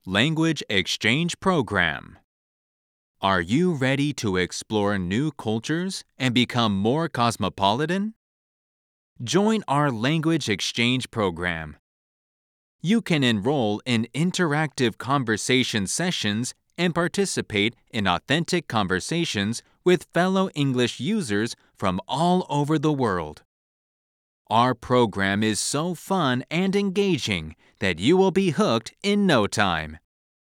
Language Exchange Program. Are you ready to explore new cultures and become more cosmopolitan? Join our language exchange program. You can enroll in interactive conversation sessions and participate in authentic conversations with fellow English users from all over the world. Our program is so fun and engaging that you will be hooked in no time.